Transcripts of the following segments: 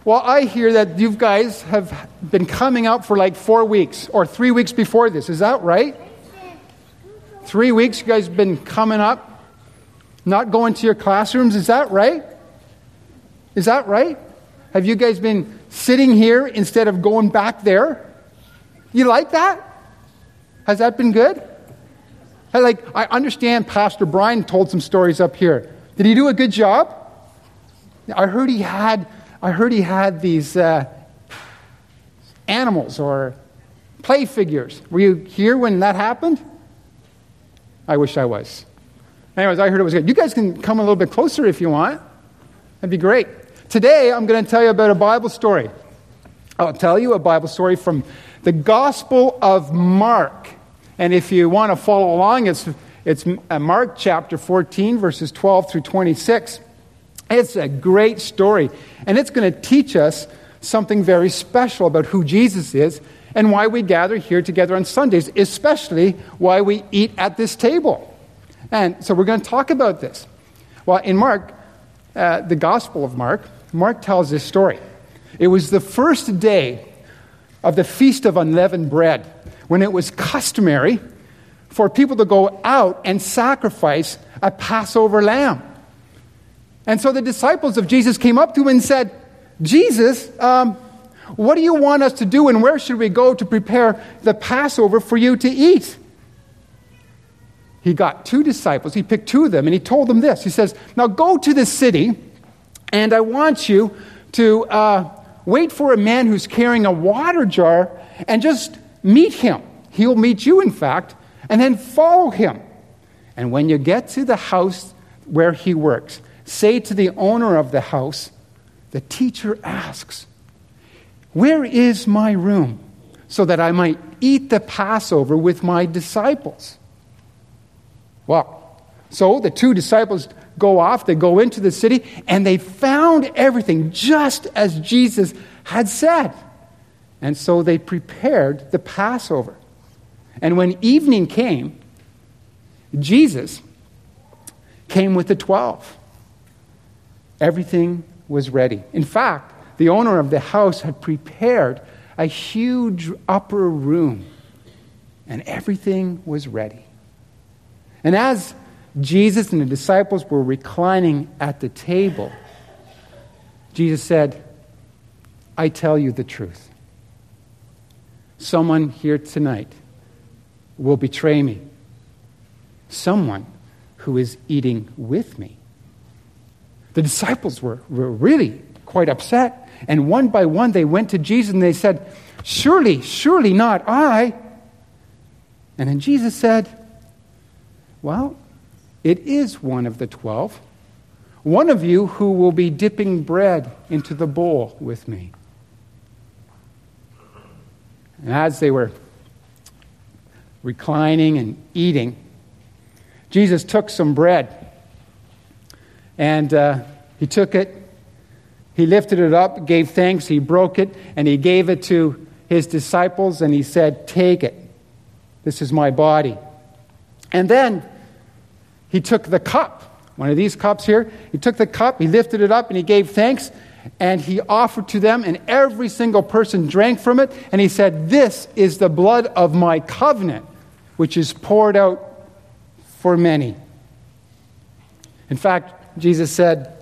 Well, I hear that you guys have been coming out for like 4 weeks or 3 weeks before this. Is that right? 3 weeks you guys have been coming up, not going to your classrooms. Is that right? Is that right? Have you guys been sitting here instead of going back there? You like that? Has that been good? I understand Pastor Brian told some stories up here. Did he do a good job? I heard he had these animals or play figures. Were you here when that happened? I wish I was. Anyways, I heard it was good. You guys can come a little bit closer if you want. That'd be great. Today, I'm going to tell you about a Bible story. I'll tell you a Bible story from the Gospel of Mark. And if you want to follow along, it's Mark chapter 14, verses 12 through 26. It's a great story, and it's going to teach us something very special about who Jesus is and why we gather here together on Sundays, especially why we eat at this table. And so we're going to talk about this. Well, in Mark, the Gospel of Mark, Mark tells this story. It was the first day of the Feast of Unleavened Bread, when it was customary for people to go out and sacrifice a Passover lamb. And so the disciples of Jesus came up to him and said, Jesus, what do you want us to do, and where should we go to prepare the Passover for you to eat? He got 2 disciples, he picked 2 of them, and he told them this. He says, now go to the city, and I want you to wait for a man who's carrying a water jar and just meet him. He'll meet you, in fact, and then follow him. And when you get to the house where he works, say to the owner of the house, the teacher asks, where is my room so that I might eat the Passover with my disciples? Well, so the 2 disciples go off, they go into the city, and they found everything just as Jesus had said. And so they prepared the Passover. And when evening came, Jesus came with the 12. Everything was ready. In fact, the owner of the house had prepared a huge upper room, and everything was ready. And as Jesus and the disciples were reclining at the table, Jesus said, I tell you the truth. Someone here tonight will betray me. Someone who is eating with me. The disciples were really quite upset. And one by one they went to Jesus and they said, surely not I. And then Jesus said, well, it is one of the 12. One of you who will be dipping bread into the bowl with me. And as they were reclining and eating, Jesus took some bread. And he took it, he lifted it up, gave thanks, he broke it, and he gave it to his disciples, and he said, take it. This is my body. And then he took the cup, one of these cups here. He took the cup, he lifted it up, and he gave thanks, and he offered to them, and every single person drank from it, and he said, this is the blood of my covenant, which is poured out for many. In fact, Jesus said,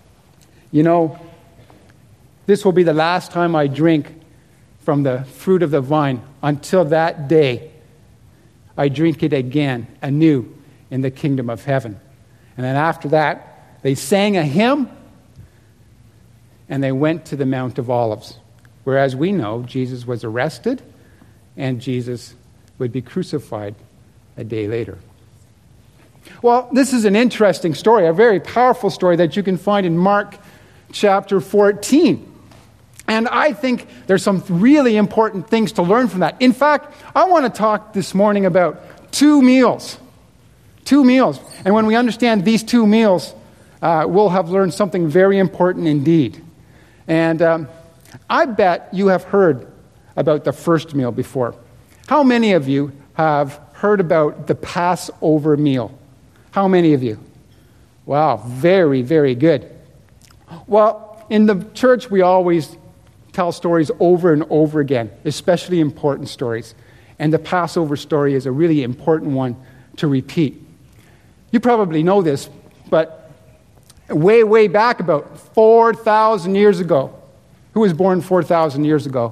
this will be the last time I drink from the fruit of the vine. Until that day, I drink it again, anew, in the kingdom of heaven. And then after that, they sang a hymn, and they went to the Mount of Olives. Whereas we know Jesus was arrested, and Jesus would be crucified a day later. Well, this is an interesting story, a very powerful story that you can find in Mark chapter 14. And I think there's some really important things to learn from that. In fact, I want to talk this morning about 2 meals. 2 meals. And when we understand these 2 meals, we'll have learned something very important indeed. And I bet you have heard about the first meal before. How many of you have heard about the Passover meal? How many of you? Wow, very, very good. Well, in the church, we always tell stories over and over again, especially important stories. And the Passover story is a really important one to repeat. You probably know this, but way, way back about 4,000 years ago, who was born 4,000 years ago?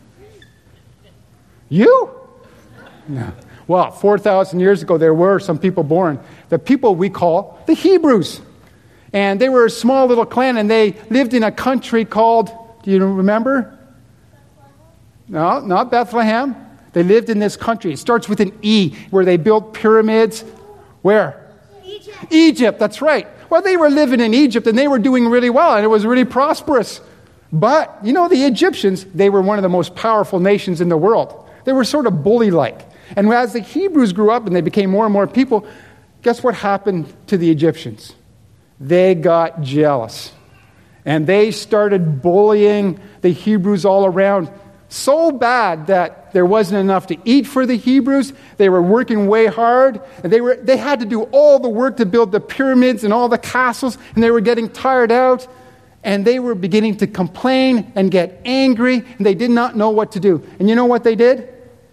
You? No. Well, 4,000 years ago, there were some people born, the people we call the Hebrews. And they were a small little clan, and they lived in a country called, do you remember? No, not Bethlehem. They lived in this country. It starts with an E, where they built pyramids. Where? Egypt, that's right. Well, they were living in Egypt, and they were doing really well, and it was really prosperous. But, you know, the Egyptians, they were one of the most powerful nations in the world. They were sort of bully-like. And as the Hebrews grew up and they became more and more people, guess what happened to the Egyptians? They got jealous. And they started bullying the Hebrews all around so bad that there wasn't enough to eat for the Hebrews. They were working way hard. And they had to do all the work to build the pyramids and all the castles. And they were getting tired out. And they were beginning to complain and get angry. And they did not know what to do. And you know what they did?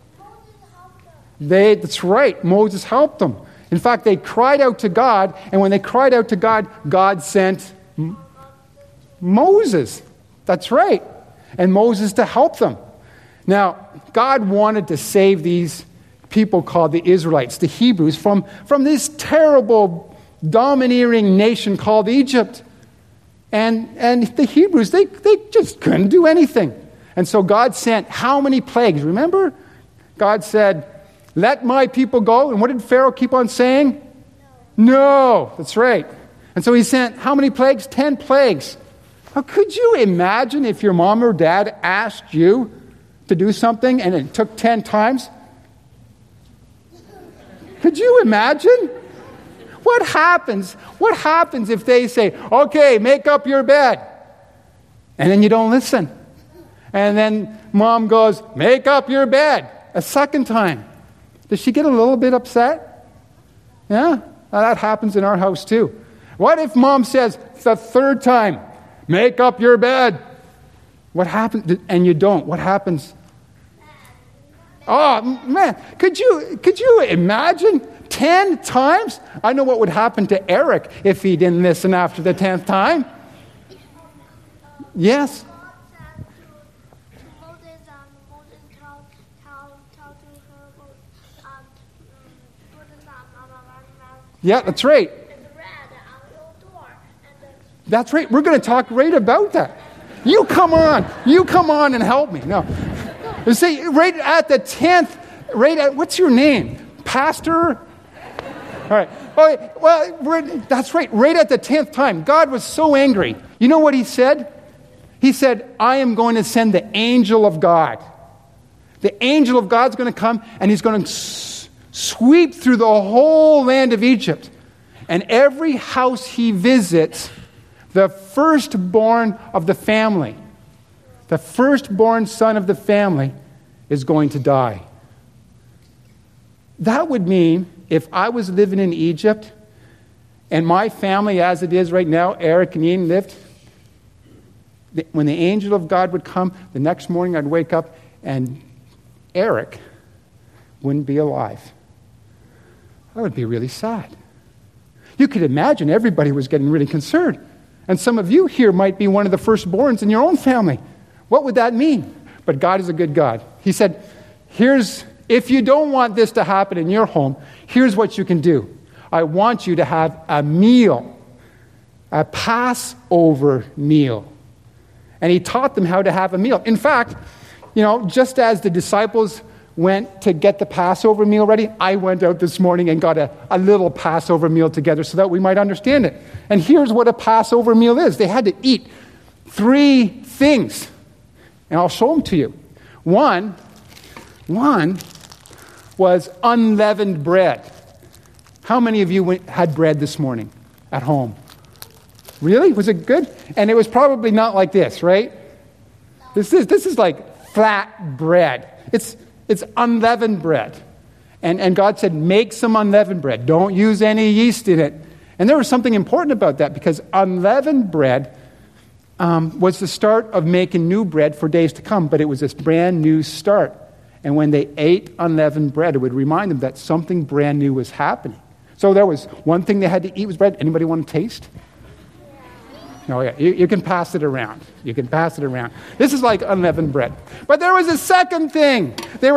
That's right. Moses helped them. In fact, they cried out to God. And when they cried out to God, God sent Moses. That's right. And Moses to help them. Now, God wanted to save these people called the Israelites, the Hebrews, from this terrible, domineering nation called Egypt. And the Hebrews, they just couldn't do anything. And so God sent how many plagues? Remember? God said, let my people go. And what did Pharaoh keep on saying? No. That's right. And so he sent how many plagues? 10 plagues. Now, could you imagine if your mom or dad asked you to do something and it took 10 times? Could you imagine? What happens? What happens if they say, okay, make up your bed? And then you don't listen. And then mom goes, make up your bed a second time. Does she get a little bit upset? Yeah? Well, that happens in our house too. What if mom says the third time, make up your bed? What happens? And you don't. What happens? Oh, man. Could you imagine 10 times? I know what would happen to Eric if he didn't listen after the 10th time. Yes? Yeah, that's right. That's right. We're going to talk right about that. You come on and help me. No. You see, right at the 10th, what's your name? Pastor? All right. Okay, well, that's right. Right at the 10th time, God was so angry. You know what he said? He said, I am going to send the angel of God. The angel of God's going to come, and he's going to sweep through the whole land of Egypt. And every house he visits, the firstborn of the family, the firstborn son of the family is going to die. That would mean if I was living in Egypt and my family as it is right now, Eric and Ian lived, when the angel of God would come, the next morning I'd wake up and Eric wouldn't be alive. That would be really sad. You could imagine everybody was getting really concerned. And some of you here might be one of the firstborns in your own family. What would that mean? But God is a good God. He said, if you don't want this to happen in your home, here's what you can do. I want you to have a meal, a Passover meal. And he taught them how to have a meal. In fact, just as the disciples went to get the Passover meal ready, I went out this morning and got a little Passover meal together so that we might understand it. And here's what a Passover meal is. They had to eat 3 things. And I'll show them to you. One was unleavened bread. How many of you had bread this morning at home? Really? Was it good? And it was probably not like this, right? This is like flat bread. It's unleavened bread. And God said, make some unleavened bread. Don't use any yeast in it. And there was something important about that because unleavened bread was the start of making new bread for days to come, but it was this brand new start. And when they ate unleavened bread, it would remind them that something brand new was happening. So there was one thing they had to eat was bread. Anybody want to taste? Oh, yeah. You can pass it around. You can pass it around. This is like unleavened bread. But there was a second thing.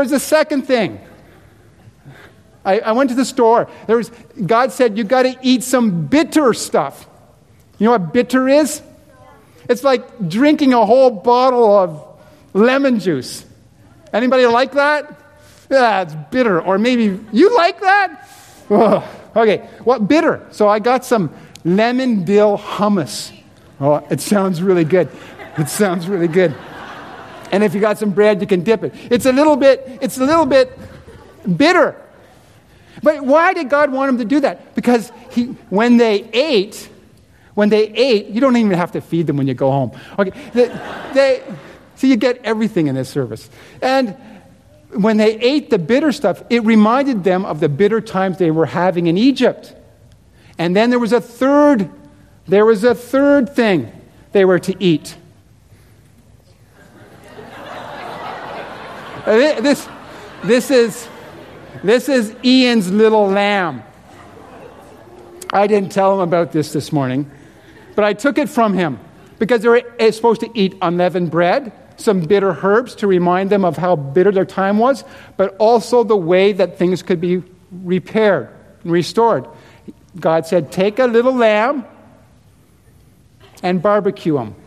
I went to the store. God said, you got to eat some bitter stuff. You know what bitter is? It's like drinking a whole bottle of lemon juice. Anybody like that? Yeah, it's bitter. Or maybe you like that? Ugh. Okay, what bitter? So I got some lemon dill hummus. Oh, it sounds really good. It sounds really good. And if you got some bread, you can dip it. It's a little bit bitter. But why did God want him to do that? Because when they ate, you don't even have to feed them when you go home. Okay, so you get everything in this service. And when they ate the bitter stuff, it reminded them of the bitter times they were having in Egypt. And then there was a third thing they were to eat. This is Ian's little lamb. I didn't tell him about this morning, but I took it from him because they were supposed to eat unleavened bread, some bitter herbs to remind them of how bitter their time was, but also the way that things could be repaired and restored. God said, take a little lamb and barbecue him.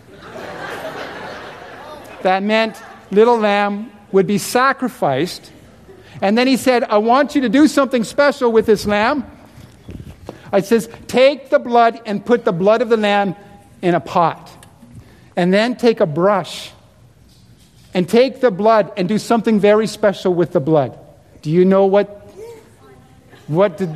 That meant little lamb would be sacrificed. And then he said, I want you to do something special with this lamb. It says, take the blood and put the blood of the lamb in a pot. And then take a brush and take the blood and do something very special with the blood. Do you know what did...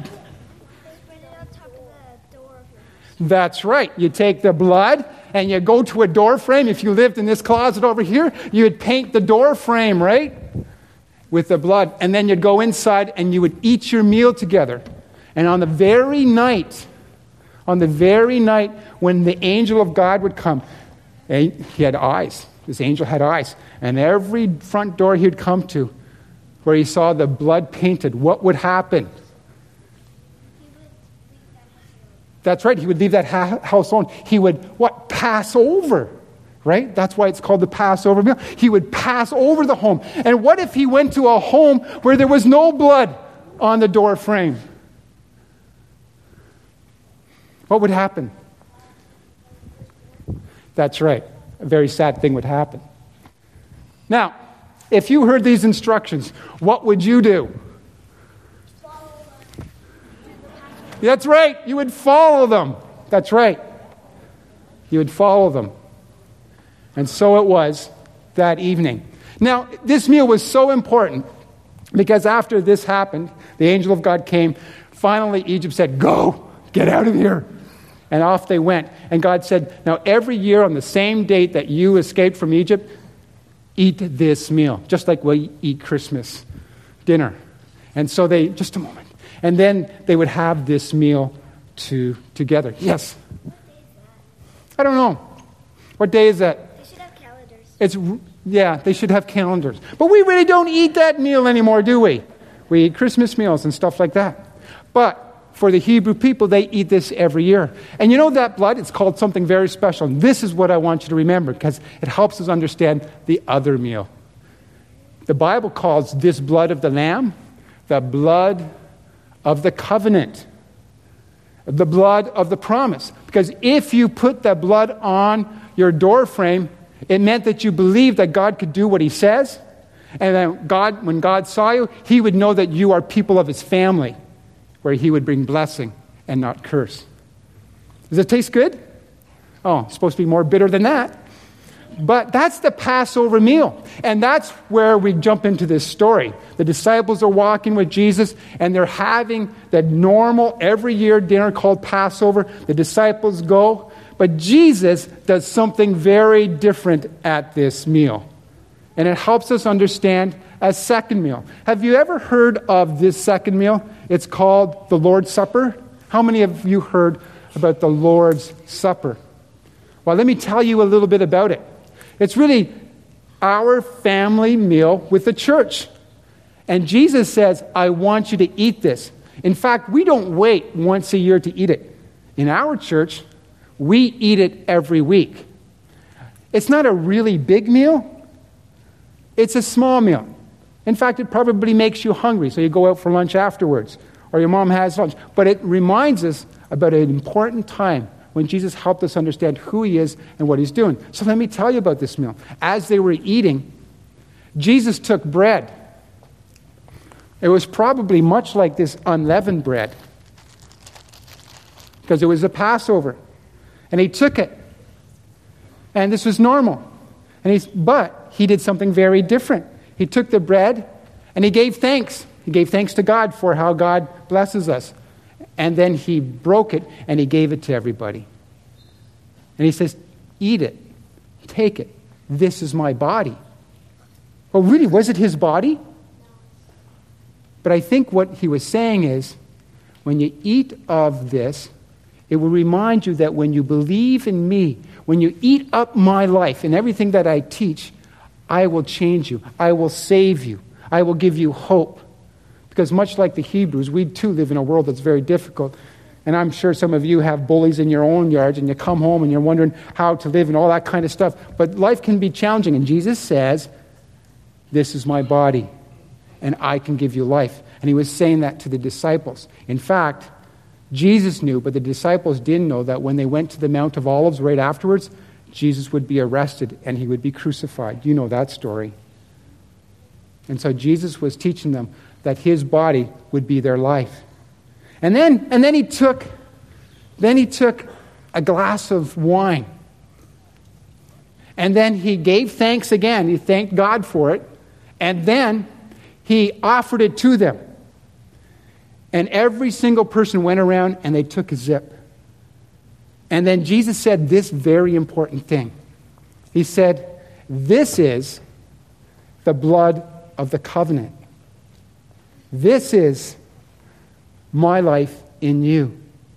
That's right. You take the blood and you go to a door frame. If you lived in this closet over here, you would paint the door frame, right? With the blood. And then you'd go inside and you would eat your meal together. And on the very night when the angel of God would come, he had eyes. This angel had eyes. And every front door he'd come to where he saw the blood painted, what would happen? That's right. He would leave that house alone. He would, pass over, right? That's why it's called the Passover meal. He would pass over the home. And what if he went to a home where there was no blood on the door frame? What would happen? That's right. A very sad thing would happen. Now, if you heard these instructions, what would you do? That's right. You would follow them. That's right. You would follow them. And so it was that evening. Now, this meal was so important because after this happened, the angel of God came. Finally, Egypt said, go, get out of here. And off they went. And God said, now every year on the same date that you escaped from Egypt, eat this meal, just like we eat Christmas dinner. And so just a moment. And then they would have this meal together. Yes? I don't know. What day is that? They should have calendars. They should have calendars. But we really don't eat that meal anymore, do we? We eat Christmas meals and stuff like that. But for the Hebrew people, they eat this every year. And you know that blood? It's called something very special. And this is what I want you to remember because it helps us understand the other meal. The Bible calls this blood of the lamb the blood of the covenant, the blood of the promise. Because if you put that blood on your door frame, it meant that you believed that God could do what he says. And then when God saw you, he would know that you are people of his family, where he would bring blessing and not curse. Does it taste good? Oh, it's supposed to be more bitter than that. But that's the Passover meal. And that's where we jump into this story. The disciples are walking with Jesus, and they're having that normal every year dinner called Passover. The disciples go, but Jesus does something very different at this meal. And it helps us understand a second meal. Have you ever heard of this second meal? It's called the Lord's Supper. How many of you heard about the Lord's Supper? Well, let me tell you a little bit about it. It's really our family meal with the church. And Jesus says, I want you to eat this. In fact, we don't wait once a year to eat it. In our church, we eat it every week. It's not a really big meal. It's a small meal. In fact, it probably makes you hungry, so you go out for lunch afterwards, or your mom has lunch. But it reminds us about an important time when Jesus helped us understand who he is and what he's doing. So let me tell you about this meal. As they were eating, Jesus took bread. It was probably much like this unleavened bread, because it was a Passover. And he took it. And this was normal. But he did something very different. He took the bread and he gave thanks. He gave thanks to God for how God blesses us. And then he broke it and he gave it to everybody. And he says, eat it. Take it. This is my body. Well, really, was it his body? But I think what he was saying is, when you eat of this, it will remind you that when you believe in me, when you eat up my life and everything that I teach, I will change you. I will save you. I will give you hope. Because much like the Hebrews, we too live in a world that's very difficult. And I'm sure some of you have bullies in your own yards, and you come home and you're wondering how to live and all that kind of stuff. But life can be challenging. And Jesus says, this is my body, and I can give you life. And he was saying that to the disciples. In fact, Jesus knew, but the disciples didn't know, that when they went to the Mount of Olives right afterwards, Jesus would be arrested and he would be crucified. You know that story. And so Jesus was teaching them that his body would be their life. And then he took a glass of wine. And then he gave thanks again. He thanked God for it. And then he offered it to them. And every single person went around and they took a sip. And then Jesus said this very important thing. He said, this is the blood of the covenant. This is my life in you.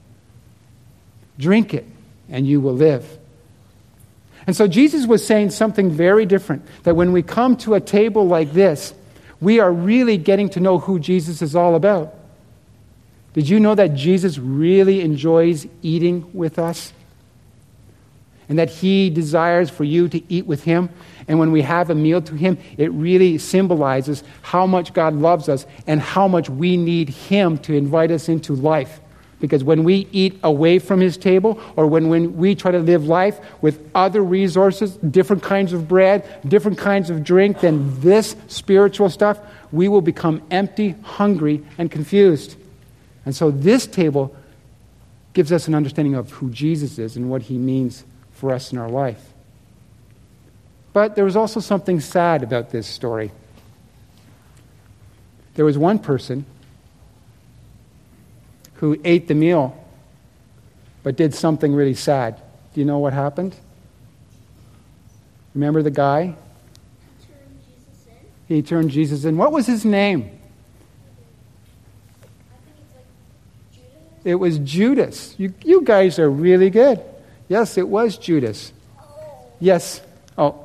Drink it and you will live. And so Jesus was saying something very different, that when we come to a table like this, we are really getting to know who Jesus is all about. Did you know that Jesus really enjoys eating with us? And that he desires for you to eat with him? And when we have a meal to him, it really symbolizes how much God loves us and how much we need him to invite us into life. Because when we eat away from his table, or when we try to live life with other resources, different kinds of bread, different kinds of drink than this spiritual stuff, we will become empty, hungry, and confused. And so this table gives us an understanding of who Jesus is and what he means for us in our life. But there was also something sad about this story. There was one person who ate the meal but did something really sad. Do you know what happened? Remember the guy? He turned Jesus in. What was his name? It was Judas. You guys are really good. Yes, it was Judas. Yes. Oh.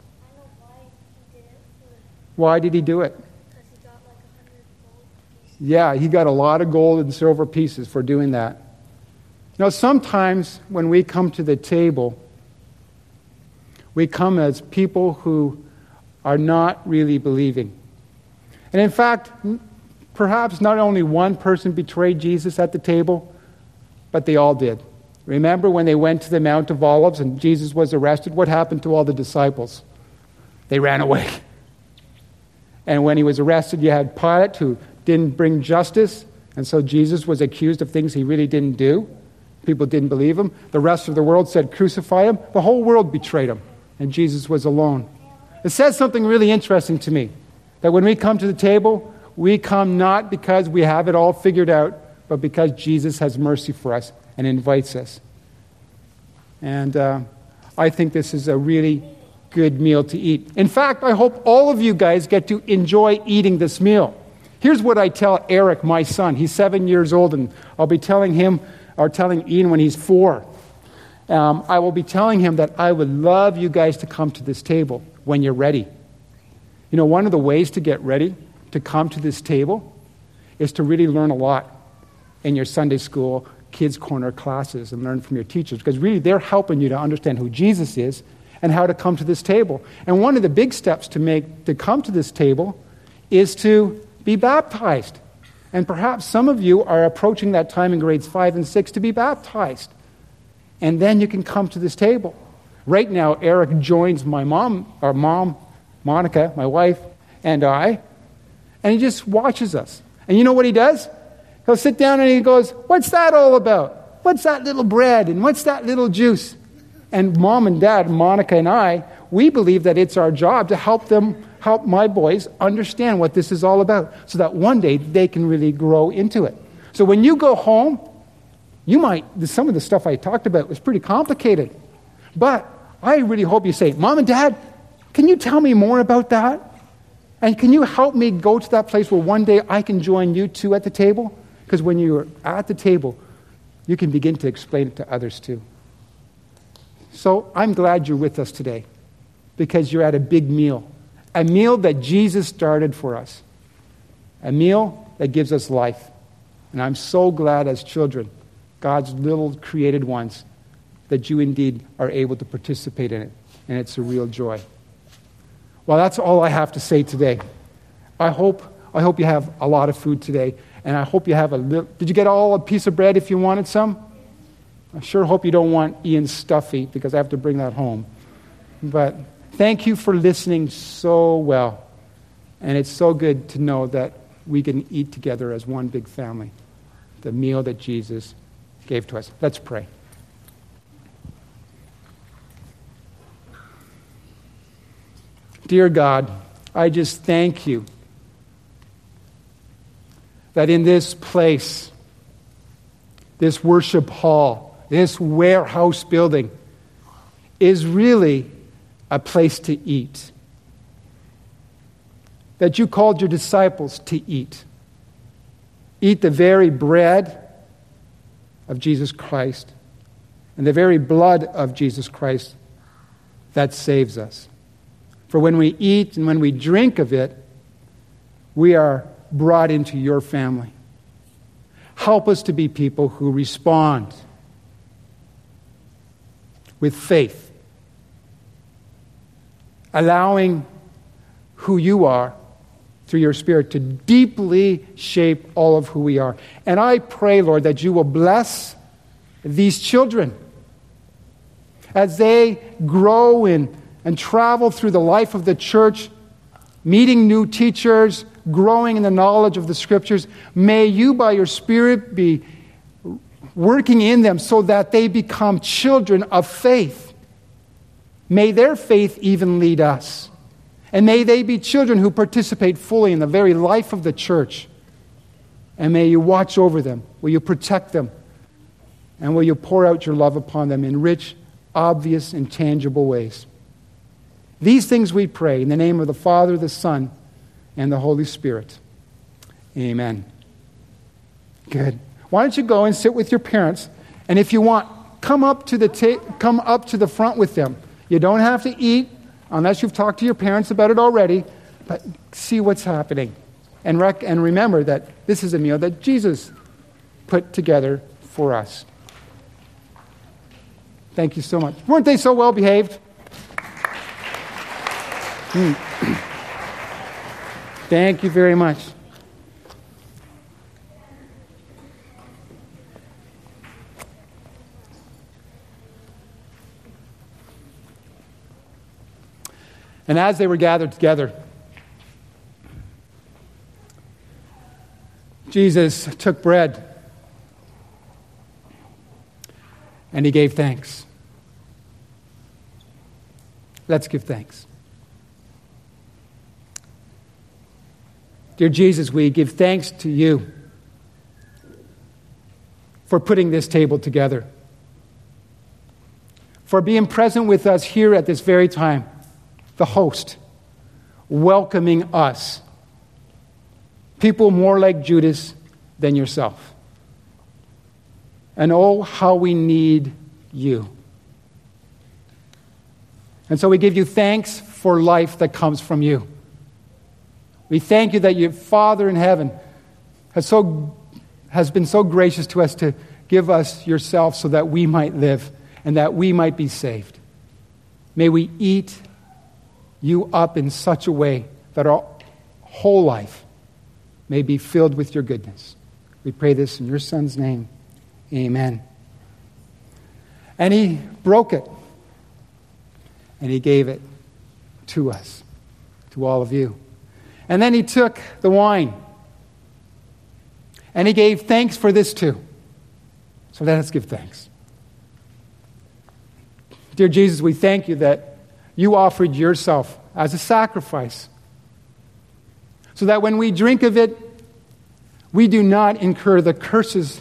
Why did he do it? Because he got like 100 gold pieces. Yeah, he got a lot of gold and silver pieces for doing that. Now, sometimes when we come to the table, we come as people who are not really believing. And in fact, perhaps not only one person betrayed Jesus at the table, but they all did. Remember when they went to the Mount of Olives and Jesus was arrested? What happened to all the disciples? They ran away. And when he was arrested, you had Pilate, who didn't bring justice, and so Jesus was accused of things he really didn't do. People didn't believe him. The rest of the world said, crucify him. The whole world betrayed him, and Jesus was alone. It says something really interesting to me, that when we come to the table, we come not because we have it all figured out, but because Jesus has mercy for us and invites us. And I think this is a really good meal to eat. In fact, I hope all of you guys get to enjoy eating this meal. Here's what I tell Eric, my son. He's 7 years old, and I'll be telling him, or telling Ian when he's 4. I will be telling him that I would love you guys to come to this table when you're ready. You know, one of the ways to get ready to come to this table is to really learn a lot in your Sunday school, Kids Corner classes and learn from your teachers, because really they're helping you to understand who Jesus is and how to come to this table. And one of the big steps to come to this table is to be baptized. And perhaps some of you are approaching that time in grades 5 and 6 to be baptized. And then you can come to this table. Right now, Eric joins my mom, Monica, my wife, and I, and he just watches us. And you know what he does? He'll sit down and he goes, "What's that all about? What's that little bread? And what's that little juice?" And Mom and Dad, Monica and I, we believe that it's our job to help my boys understand what this is all about, so that one day they can really grow into it. So when you go home, some of the stuff I talked about was pretty complicated. But I really hope you say, "Mom and Dad, can you tell me more about that? And can you help me go to that place where one day I can join you two at the table?" Because when you're at the table, you can begin to explain it to others too. So I'm glad you're with us today, because you're at a big meal. A meal that Jesus started for us. A meal that gives us life. And I'm so glad as children, God's little created ones, that you indeed are able to participate in it. And it's a real joy. Well, that's all I have to say today. I hope you have a lot of food today. And I hope you have did you get a piece of bread if you wanted some? I sure hope you don't want Ian's stuffy, because I have to bring that home. But thank you for listening so well. And it's so good to know that we can eat together as one big family. The meal that Jesus gave to us. Let's pray. Dear God, I just thank you that in this place, this worship hall, this warehouse building, is really a place to eat. That you called your disciples to eat. Eat the very bread of Jesus Christ and the very blood of Jesus Christ that saves us. For when we eat and when we drink of it, we are brought into your family. Help us to be people who respond with faith, allowing who you are through your Spirit to deeply shape all of who we are. And I pray, Lord, that you will bless these children as they grow and travel through the life of the church, meeting new teachers, growing in the knowledge of the Scriptures. May you, by your Spirit, be working in them so that they become children of faith. May their faith even lead us. And may they be children who participate fully in the very life of the church. And may you watch over them. Will you protect them? And will you pour out your love upon them in rich, obvious, and tangible ways? These things we pray in the name of the Father, the Son, and the Holy Spirit. Amen. Good. Why don't you go and sit with your parents, and if you want, come up to the front with them. You don't have to eat unless you've talked to your parents about it already, but see what's happening. And remember that this is a meal that Jesus put together for us. Thank you so much. Weren't they so well behaved? Thank you very much. And as they were gathered together, Jesus took bread and he gave thanks. Let's give thanks. Dear Jesus, we give thanks to you for putting this table together, for being present with us here at this very time, the host, welcoming us, people more like Judas than yourself. And oh, how we need you. And so we give you thanks for life that comes from you. We thank you that your Father in heaven has been so gracious to us to give us yourself so that we might live and that we might be saved. May we eat you up in such a way that our whole life may be filled with your goodness. We pray this in your Son's name. Amen. And he broke it. And he gave it to us, to all of you. And then he took the wine. And he gave thanks for this too. So let us give thanks. Dear Jesus, we thank you that you offered yourself as a sacrifice, so that when we drink of it, we do not incur the curses,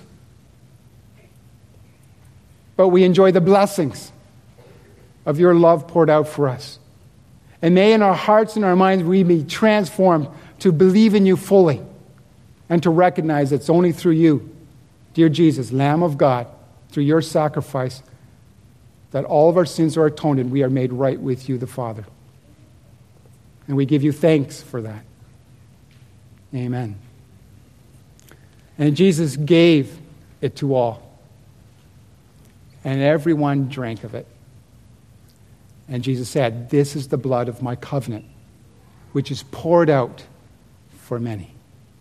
but we enjoy the blessings of your love poured out for us. And may in our hearts and our minds we be transformed to believe in you fully and to recognize it's only through you, dear Jesus, Lamb of God, through your sacrifice, that all of our sins are atoned and we are made right with you, the Father. And we give you thanks for that. Amen. And Jesus gave it to all. And everyone drank of it. And Jesus said, "This is the blood of my covenant, which is poured out for many."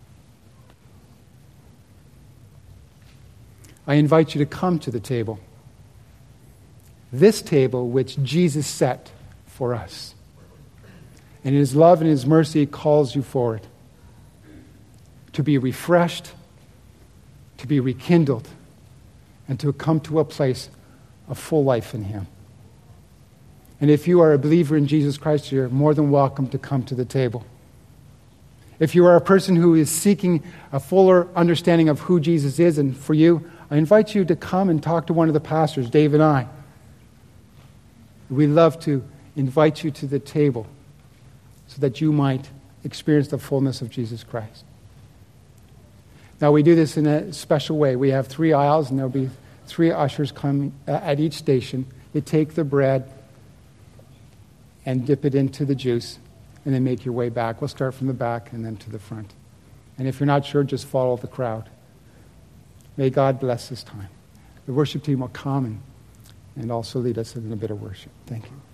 I invite you to come to the table. This table which Jesus set for us. And in his love and his mercy, he calls you forward to be refreshed, to be rekindled, and to come to a place of full life in him. And if you are a believer in Jesus Christ, you're more than welcome to come to the table. If you are a person who is seeking a fuller understanding of who Jesus is, and for you, I invite you to come and talk to one of the pastors, Dave and I. We'd love to invite you to the table so that you might experience the fullness of Jesus Christ. Now, we do this in a special way. We have 3 aisles, and there'll be 3 ushers coming at each station. They take the bread and dip it into the juice, and then make your way back. We'll start from the back and then to the front. And if you're not sure, just follow the crowd. May God bless this time. The worship team will come and also lead us in a bit of worship. Thank you.